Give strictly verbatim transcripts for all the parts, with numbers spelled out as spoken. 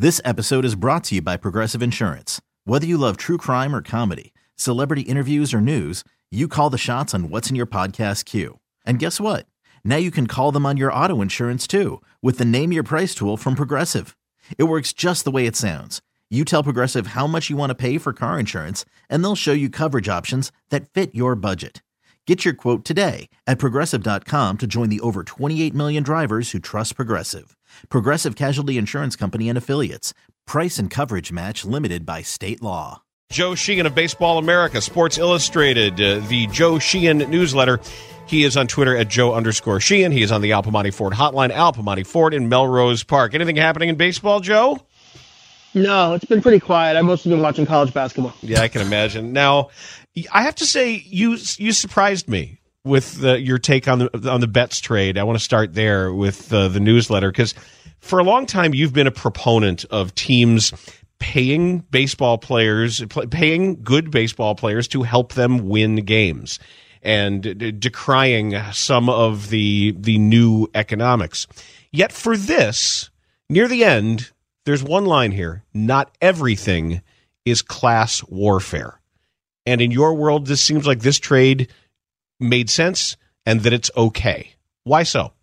This episode is brought to you by Progressive Insurance. Whether you love true crime or comedy, celebrity interviews or news, you call the shots on what's in your podcast queue. And guess what? Now you can call them on your auto insurance too with the Name Your Price tool from Progressive. It works just the way it sounds. You tell Progressive how much you want to pay for car insurance, and they'll show you coverage options that fit your budget. Get your quote today at Progressive dot com to join the over twenty-eight million drivers who trust Progressive. Progressive Casualty Insurance Company and Affiliates. Price and coverage match limited by state law. Joe Sheehan of Baseball America, Sports Illustrated, uh, the Joe Sheehan newsletter. He is on Twitter at Joe underscore Sheehan. He is on the Al Piemonte Ford hotline, Al Piemonte Ford in Melrose Park. Anything happening in baseball, Joe? No, it's been pretty quiet. I've mostly been watching college basketball. Yeah, I can imagine. Now, I have to say, you you surprised me with uh, your take on the on the Betts trade. I want to start there with uh, the newsletter, because for a long time you've been a proponent of teams paying baseball players, paying good baseball players to help them win games, and de- decrying some of the the new economics. Yet for this, near the end, there's one line here: not everything is class warfare. And in your world, this seems like this trade made sense and that it's okay. Why so?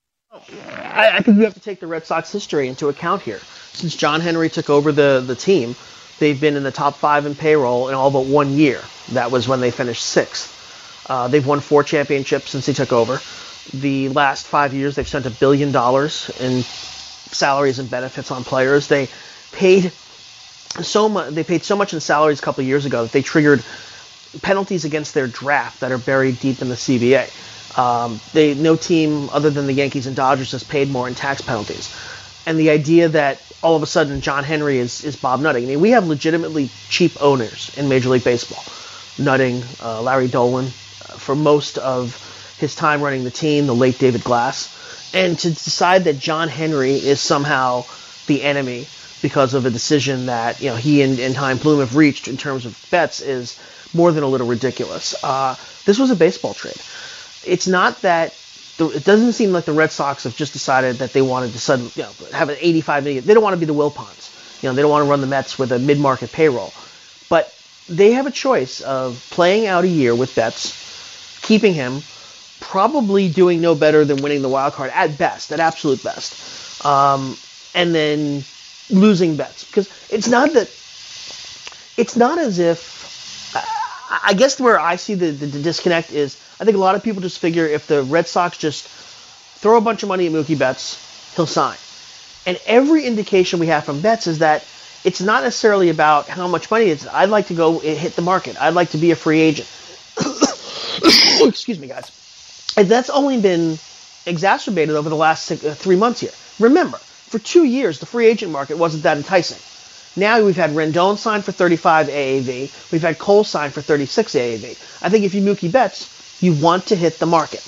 I, I think you have to take the Red Sox history into account here. Since John Henry took over the, the team, they've been in the top five in payroll in all but one year. That was when they finished sixth. Uh, they've won four championships since he took over. The last five years, they've spent a billion dollars in salaries and benefits on players. They paid so much. They paid so much in salaries a couple of years ago that they triggered penalties against their draft that are buried deep in the C B A. Um, they no team other than the Yankees and Dodgers has paid more in tax penalties. And the idea that all of a sudden John Henry is is Bob Nutting. I mean, we have legitimately cheap owners in Major League Baseball. Nutting, uh, Larry Dolan, uh, for most of his time running the team, the late David Glass. And to decide that John Henry is somehow the enemy because of a decision that, you know, he and, and Chaim Bloom have reached in terms of Betts is more than a little ridiculous. Uh, this was a baseball trade. It's not that the, it doesn't seem like the Red Sox have just decided that they wanted to suddenly, you know, have an eighty-five million. They don't want to be the Wilpons. You know, they don't want to run the Mets with a mid-market payroll. But they have a choice of playing out a year with Betts, keeping him, probably doing no better than winning the wild card at best, at absolute best, um, and then losing Betts. Because it's not that, it's not as if, I guess where I see the, the, the disconnect is, I think a lot of people just figure if the Red Sox just throw a bunch of money at Mookie Betts, he'll sign. And every indication we have from Betts is that it's not necessarily about how much money it's. I'd like to go hit the market. I'd like to be a free agent. Excuse me, guys. And that's only been exacerbated over the last six, uh, three months here. Remember, for two years, the free agent market wasn't that enticing. Now we've had Rendon signed for thirty-five A A V. We've had Cole signed for thirty-six A A V. I think if you Mookie Betts, you want to hit the market.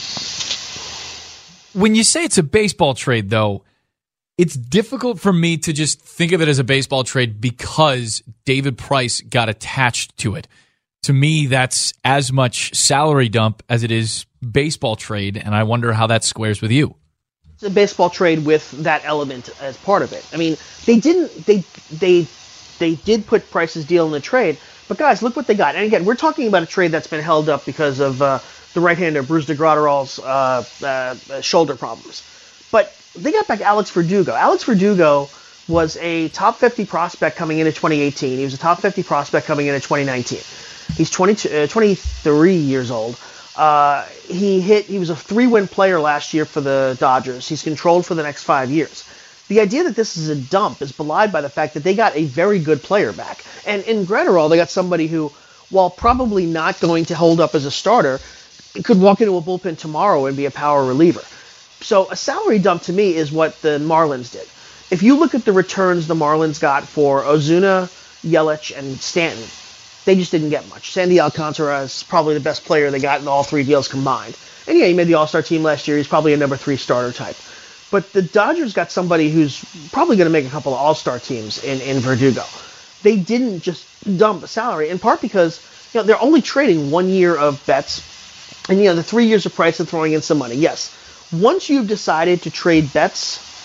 When you say it's a baseball trade, though, it's difficult for me to just think of it as a baseball trade because David Price got attached to it. To me, that's as much salary dump as it is baseball trade, and I wonder how that squares with you. It's a baseball trade with that element as part of it. I mean, they didn't, they, they, they did put Price's deal in the trade, but guys, look what they got. And again, we're talking about a trade that's been held up because of uh, the right-hander Bruce DeGratterall's uh, uh, shoulder problems. But they got back Alex Verdugo. Alex Verdugo was a top fifty prospect coming into twenty eighteen. He was a top fifty prospect coming into twenty nineteen. He's twenty-two, uh, twenty-three years old. Uh, he hit. He was a three-win player last year for the Dodgers. He's controlled for the next five years. The idea that this is a dump is belied by the fact that they got a very good player back. And in Gratterall, they got somebody who, while probably not going to hold up as a starter, could walk into a bullpen tomorrow and be a power reliever. So a salary dump to me is what the Marlins did. If you look at the returns the Marlins got for Ozuna, Yelich, and Stanton, they just didn't get much. Sandy Alcantara is probably the best player they got in all three deals combined. And yeah, he made the All-Star team last year. He's probably a number three starter type. But the Dodgers got somebody who's probably going to make a couple of All-Star teams in, in Verdugo. They didn't just dump a salary, in part because, you know, they're only trading one year of Betts, and, you know, the three years of Price and throwing in some money. Yes, once you've decided to trade Betts,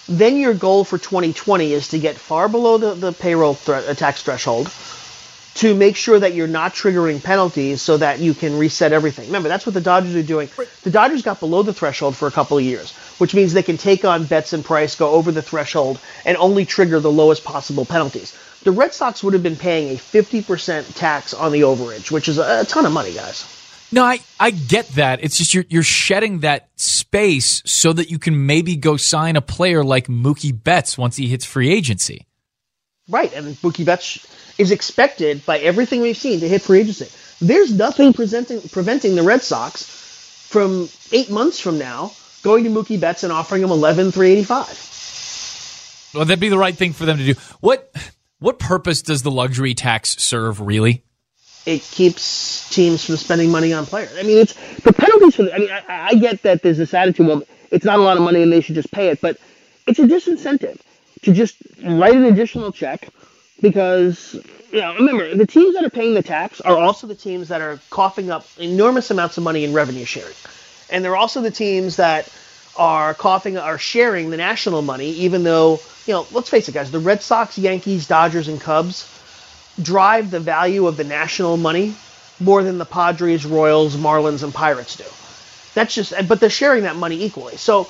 then your goal for twenty twenty is to get far below the, the payroll th- tax threshold to make sure that you're not triggering penalties so that you can reset everything. Remember, that's what the Dodgers are doing. The Dodgers got below the threshold for a couple of years, which means they can take on Betts and Price, go over the threshold, and only trigger the lowest possible penalties. The Red Sox would have been paying a fifty percent tax on the overage, which is a, a ton of money, guys. No, I, I get that. It's just you're you're shedding that space so that you can maybe go sign a player like Mookie Betts once he hits free agency. Right, and Mookie Betts is expected by everything we've seen to hit free agency. There's nothing presenting, preventing the Red Sox from eight months from now going to Mookie Betts and offering him eleven three eighty-five. Well, that'd be the right thing for them to do. What what purpose does the luxury tax serve, really? It keeps teams from spending money on players. I mean, it's the penalties for the, I mean, I, I get that there's this attitude, well, it's not a lot of money and they should just pay it, but it's a disincentive to just write an additional check because, you know, remember, the teams that are paying the tax are also the teams that are coughing up enormous amounts of money in revenue sharing. And they're also the teams that are coughing, are sharing the national money, even though, you know, let's face it, guys, the Red Sox, Yankees, Dodgers, and Cubs drive the value of the national money more than the Padres, Royals, Marlins, and Pirates do. That's just, but they're sharing that money equally. So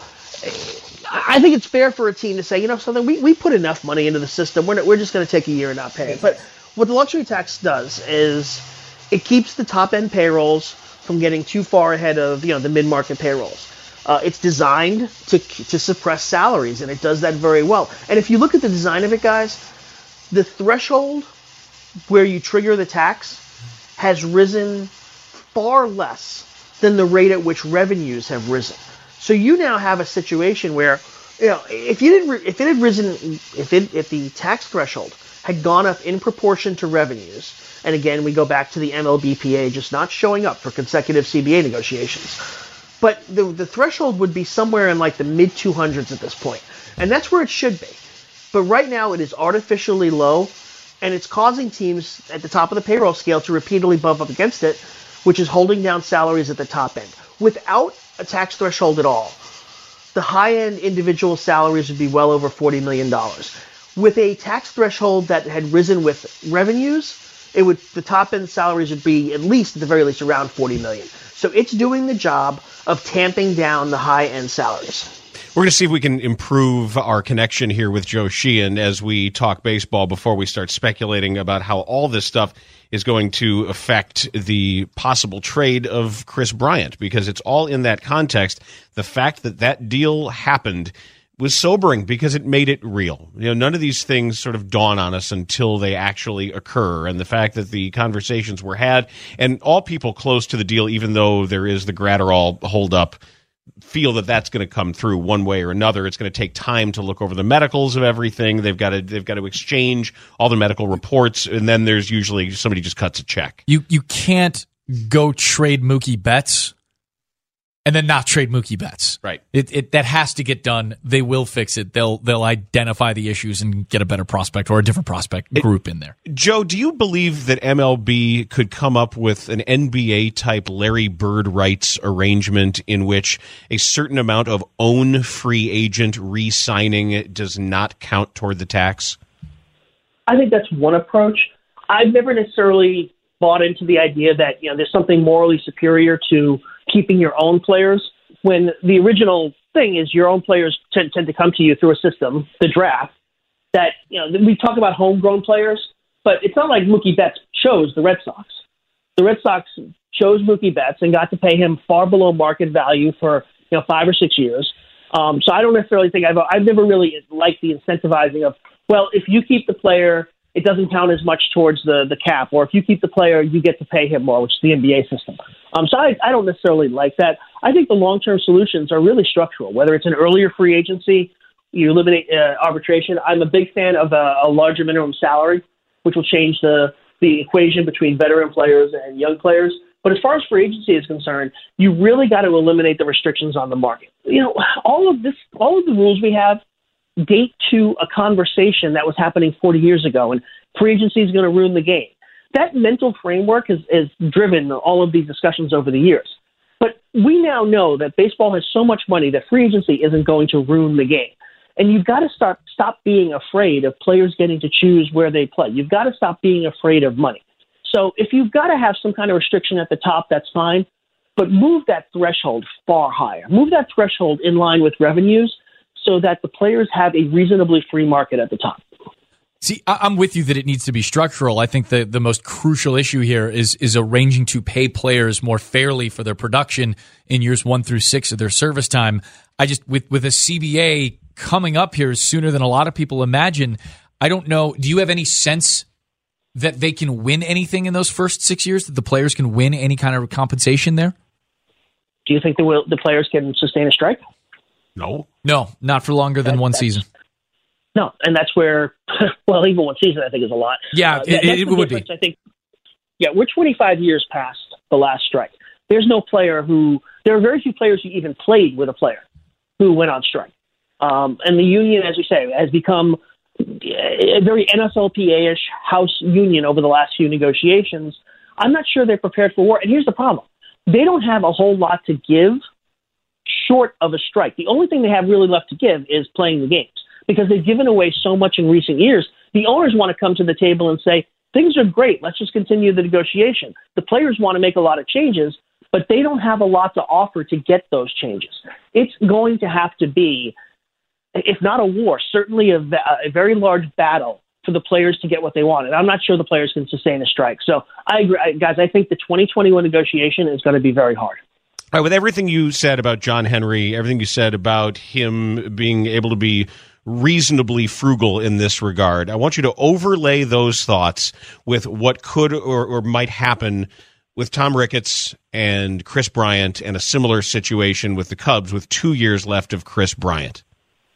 I think it's fair for a team to say, you know, something, we, we put enough money into the system. We're, not, we're just going to take a year and not pay it. But what the luxury tax does is it keeps the top end payrolls from getting too far ahead of, you know, the mid-market payrolls. Uh, it's designed to to suppress salaries, and it does that very well. And if you look at the design of it, guys, the threshold where you trigger the tax has risen far less than the rate at which revenues have risen. So you now have a situation where, you know, if you didn't, if it had risen, if it, if the tax threshold had gone up in proportion to revenues, and again we go back to the M L B P A just not showing up for consecutive C B A negotiations, but the the threshold would be somewhere in like the mid two hundreds at this point, and that's where it should be. But right now it is artificially low. And it's causing teams at the top of the payroll scale to repeatedly bump up against it, which is holding down salaries at the top end. Without a tax threshold at all, the high-end individual salaries would be well over forty million dollars. With a tax threshold that had risen with revenues, it would the top-end salaries would be at least, at the very least, around forty million dollars. So it's doing the job of tamping down the high-end salaries. We're going to see if we can improve our connection here with Joe Sheehan as we talk baseball before we start speculating about how all this stuff is going to affect the possible trade of Kris Bryant, because it's all in that context. The fact that that deal happened was sobering because it made it real. You know, none of these things sort of dawn on us until they actually occur. And the fact that the conversations were had, and all people close to the deal, even though there is the Gratterall holdup, feel that that's going to come through one way or another. It's going to take time to look over the medicals of everything. They've got to they've got to exchange all the medical reports, and then there's usually somebody just cuts a check. You you can't go trade Mookie Betts and then not trade Mookie Betts. Right. It, it that has to get done. They will fix it. They'll they'll identify the issues and get a better prospect or a different prospect group it, in there. Joe, do you believe that M L B could come up with an N B A type Larry Bird rights arrangement in which a certain amount of own free agent re-signing does not count toward the tax? I think that's one approach. I've never necessarily bought into the idea that, you know, there's something morally superior to keeping your own players, when the original thing is your own players tend, tend to come to you through a system, the draft, that, you know, we talk about homegrown players, but it's not like Mookie Betts chose the Red Sox. The Red Sox chose Mookie Betts and got to pay him far below market value for, you know, five or six years. Um, so I don't necessarily think I've, I've never really liked the incentivizing of, well, if you keep the player, it doesn't count as much towards the, the cap, or if you keep the player, you get to pay him more, which is the N B A system. Um, so I, I don't necessarily like that. I think the long-term solutions are really structural, whether it's an earlier free agency, you eliminate uh, arbitration. I'm a big fan of a, a larger minimum salary, which will change the, the equation between veteran players and young players. But as far as free agency is concerned, you really got to eliminate the restrictions on the market. You know, all of this, all of the rules we have date to a conversation that was happening forty years ago, and free agency is going to ruin the game. That mental framework has, has driven all of these discussions over the years. But we now know that baseball has so much money that free agency isn't going to ruin the game. And you've got to start stop being afraid of players getting to choose where they play. You've got to stop being afraid of money. So if you've got to have some kind of restriction at the top, that's fine. But move that threshold far higher. Move that threshold in line with revenues so that the players have a reasonably free market at the top. See, I'm with you that it needs to be structural. I think the, the most crucial issue here is is arranging to pay players more fairly for their production in years one through six of their service time. I just, with, with a C B A coming up here sooner than a lot of people imagine, I don't know, do you have any sense that they can win anything in those first six years, that the players can win any kind of compensation there? Do you think the, will, the players can sustain a strike? No. No, not for longer than that, one season. No, and that's where, well, even one season I think is a lot. Yeah, uh, it, that, it would be. I think, yeah, we're twenty-five years past the last strike. There's no player who, there are very few players who even played with a player who went on strike. Um, and the union, as we say, has become a very N F L P A-ish house union over the last few negotiations. I'm not sure they're prepared for war. And here's the problem. They don't have a whole lot to give short of a strike. The only thing they have really left to give is playing the games, because they've given away so much in recent years. The owners want to come to the table and say, things are great, let's just continue the negotiation. The players want to make a lot of changes, but they don't have a lot to offer to get those changes. It's going to have to be, if not a war, certainly a, a very large battle for the players to get what they want. And I'm not sure the players can sustain a strike. So I agree, guys, I think the twenty twenty-one negotiation is going to be very hard. All right, with everything you said about John Henry, everything you said about him being able to be reasonably frugal in this regard, I want you to overlay those thoughts with what could or, or might happen with Tom Ricketts and Chris Bryant, and a similar situation with the Cubs with two years left of Chris Bryant.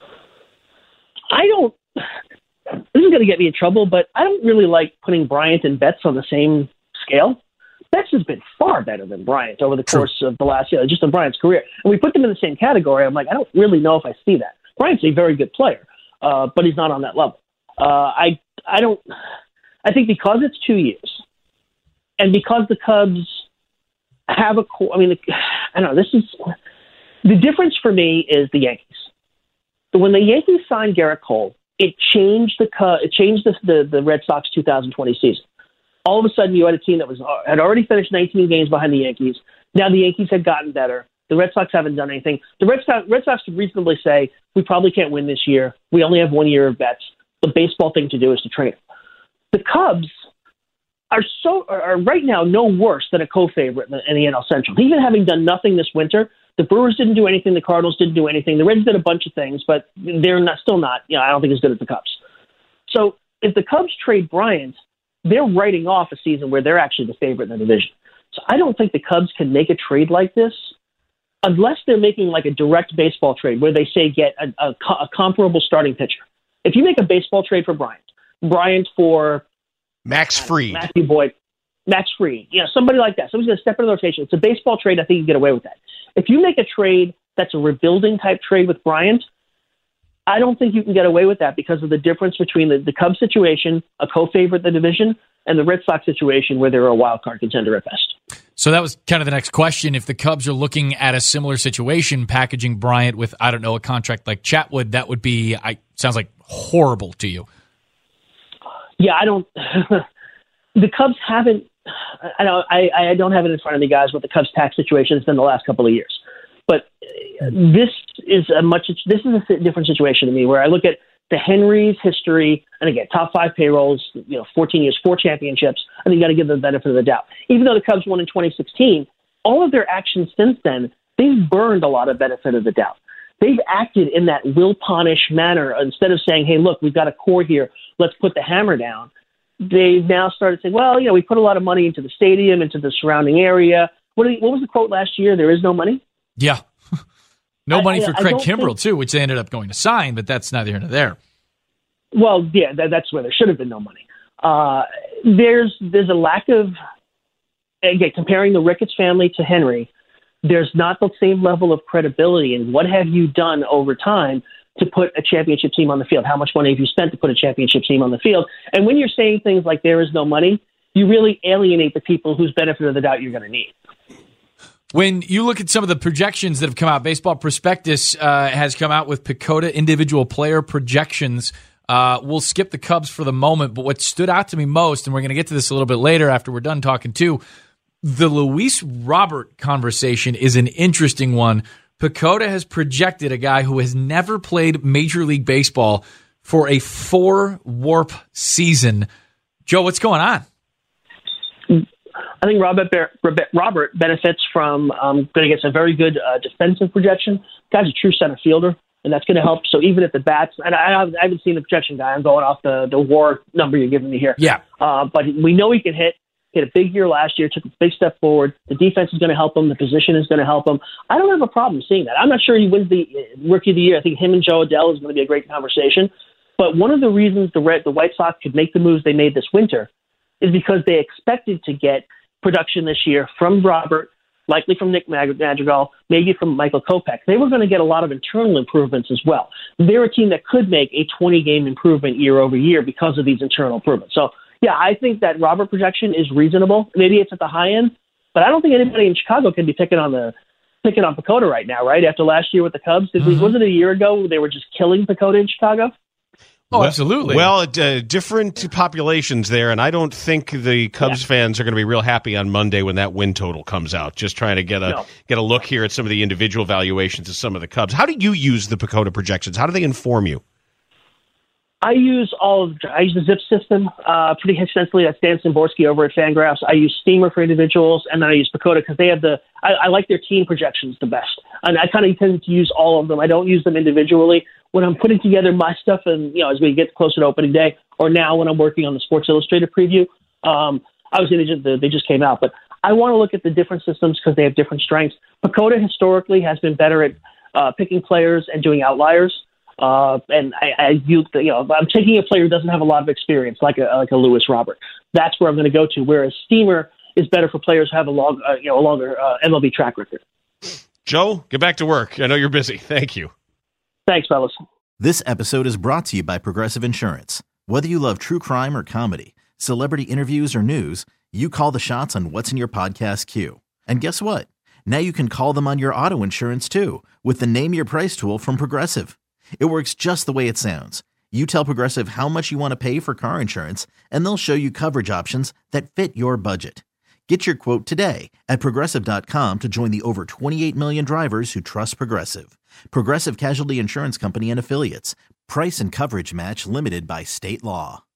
I don't, this is going to get me in trouble, but I don't really like putting Bryant and Betts on the same scale. Betts has been far better than Bryant over the course True. of the last year, just in Bryant's career. And we put them in the same category. I'm like, I don't really know if I see that. Bryant's a very good player, uh, but he's not on that level. Uh, I I don't. I think because it's two years, and because the Cubs have a core. I mean, the, I don't know. This is the difference for me is the Yankees. So when the Yankees signed Garrett Cole, it changed the it changed the the, the Red Sox two thousand twenty season. All of a sudden, you had a team that was had already finished nineteen games behind the Yankees. Now the Yankees had gotten better. The Red Sox haven't done anything. The Red Sox, Red Sox could reasonably say, we probably can't win this year. We only have one year of bets. The baseball thing to do is to trade them. The Cubs are so are right now no worse than a co-favorite in the, in the N L Central. Even having done nothing this winter, the Brewers didn't do anything. The Cardinals didn't do anything. The Reds did a bunch of things, but they're not still not. You know, I don't think as good as the Cubs. So if the Cubs trade Bryant, they're writing off a season where they're actually the favorite in the division. So I don't think the Cubs can make a trade like this unless they're making like a direct baseball trade where they say get a, a, a comparable starting pitcher. If you make a baseball trade for Bryant, Bryant for Max Fried, know, Matthew Boyd, Max Fried, you know, somebody like that. Somebody's going to step into the rotation. It's a baseball trade. I think you can get away with that. If you make a trade that's a rebuilding type trade with Bryant, I don't think you can get away with that because of the difference between the, the Cubs situation, a co-favorite in the division, and the Red Sox situation where they're a wild card contender at best. So that was kind of the next question. If the Cubs are looking at a similar situation, packaging Bryant with, I don't know, a contract like Chatwood, that would be, I sounds like horrible to you. Yeah, I don't, the Cubs haven't, I don't, I, I don't have it in front of me, guys, what the Cubs tax situation has been the last couple of years. But this is a much, this is a different situation to me where I look at the Henrys history, and again, top five payrolls, you know, fourteen years, four championships. I think you got to give them the benefit of the doubt. Even though the Cubs won in twenty sixteen, all of their actions since then, they've burned a lot of benefit of the doubt. They've acted in that Wilponish manner instead of saying, hey, look, we've got a core here, let's put the hammer down. They've now started saying, well, you know, we put a lot of money into the stadium, into the surrounding area. What, are the, what was the quote last year? There is no money? Yeah. No I, money I, for Craig Kimbrell, think, too, which they ended up going to sign, but that's neither here nor there. Well, yeah, that, that's where there should have been no money. Uh, there's there's a lack of, again, comparing the Ricketts family to Henry, there's not the same level of credibility in what have you done over time to put a championship team on the field? How much money have you spent to put a championship team on the field? And when you're saying things like there is no money, you really alienate the people whose benefit of the doubt you're going to need. When you look at some of the projections that have come out, Baseball Prospectus uh, has come out with PECOTA individual player projections. Uh, we'll skip the Cubs for the moment, but what stood out to me most, and we're going to get to this a little bit later after we're done talking too, the Luis Robert conversation is an interesting one. PECOTA has projected a guy who has never played Major League Baseball for a four-warp season. Joe, what's going on? I think Robert Robert benefits from um, going against a very good uh, defensive projection. The guy's a true center fielder, and that's going to help. So even if the bats, and I, I haven't seen the projection guy, I'm going off the, the WAR number you're giving me here. Yeah. Uh, but we know he can hit. He had a big year last year, took a big step forward. The defense is going to help him. The position is going to help him. I don't have a problem seeing that. I'm not sure he wins the Rookie of the Year. I think him and Joe Adell is going to be a great conversation. But one of the reasons the Red, the White Sox could make the moves they made this winter is because they expected to get production this year from Robert, likely from Nick Madrigal, maybe from Michael Kopech. They were going to get a lot of internal improvements as well. They're a team that could make a twenty-game improvement year over year because of these internal improvements. So, yeah, I think that Robert projection is reasonable. Maybe it's at the high end, but I don't think anybody in Chicago can be picking on the picking on PECOTA right now, right? After last year with the Cubs, did we, mm-hmm. was it a year ago they were just killing PECOTA in Chicago? Oh, absolutely. Well, uh, different populations there, and I don't think the Cubs yeah. fans are going to be real happy on Monday when that win total comes out. Just trying to get a no. get a look here at some of the individual valuations of some of the Cubs. How do you use the PECOTA projections? How do they inform you? I use all of I use the Zip system uh, pretty extensively. That's Dan Szymborski over at Fangraphs. I use Steamer for individuals, and then I use PECOTA because they have the. I, I like their team projections the best, and I kind of tend to use all of them. I don't use them individually when I'm putting together my stuff, and you know, as we get closer to opening day, or now when I'm working on the Sports Illustrated preview. Um, obviously, they just, they just came out, but I want to look at the different systems because they have different strengths. PECOTA historically has been better at uh, picking players and doing outliers. Uh, and I, I you, you know, I'm taking a player who doesn't have a lot of experience, like a like a Luis Robert. That's where I'm going to go to. Whereas Steamer is better for players who have a long, uh, you know, a longer uh, M L B track record. Joe, get back to work. I know you're busy. Thank you. Thanks, fellas. This episode is brought to you by Progressive Insurance. Whether you love true crime or comedy, celebrity interviews or news, you call the shots on what's in your podcast queue. And guess what? Now you can call them on your auto insurance too with the Name Your Price tool from Progressive. It works just the way it sounds. You tell Progressive how much you want to pay for car insurance, and they'll show you coverage options that fit your budget. Get your quote today at Progressive dot com to join the over twenty-eight million drivers who trust Progressive. Progressive Casualty Insurance Company and Affiliates. Price and coverage match limited by state law.